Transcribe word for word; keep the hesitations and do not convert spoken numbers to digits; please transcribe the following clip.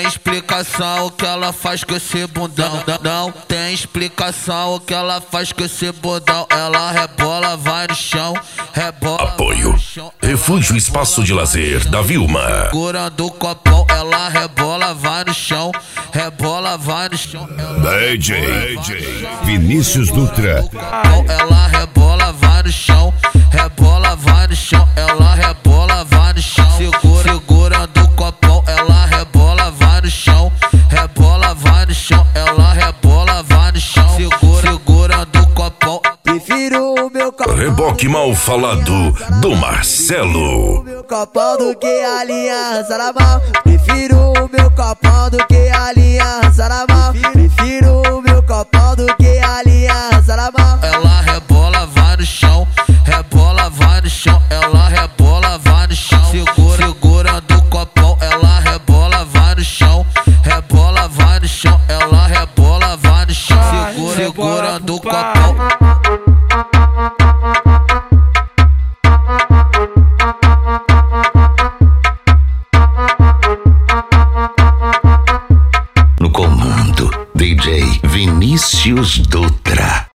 tem explicação o que ela faz com esse bundão. Não tem explicação o que ela faz com esse bundão. Ela rebola, vai no chão, rebola. Apoio Refúgio Espaço de Lazer da Vilma. Segurando o copão, ela rebola, vai no chão, rebola, vai no chão. D J Vinícius Dutra. Ela rebola, vai no chão, rebola, vai no chão. Ela rebola, vai no chão. Segura, segurando o copão, ela rebola, vai no chão, rebola, vai no chão. Ela rebola, vai no chão. Segura, segurando o copão. Prefiro o meu copão. Reboque mal falado do Marcelo. O meu copão do que a aliança na mão. Prefiro o meu copão do que a aliança na mão. Prefiro o meu copão do que a aliança na mão. Ela rebola, vai no chão, rebola, vai no chão. Ela rebola, vai no chão. Segura, segurando o copão, ela rebola, vai no chão, rebola, vai no chão. Ela rebola, vai no chão. Segura, segurando o copão. No comando, D J Vinícius Dutra.